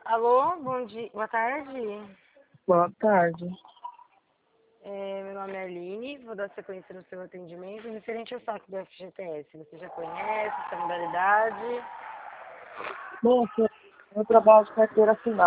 Alô, bom dia, boa tarde. Boa tarde. Meu nome é Aline, vou dar sequência no seu atendimento referente ao saque do FGTS. Você já conhece essa modalidade? Moça, eu trabalho de carteira assinada.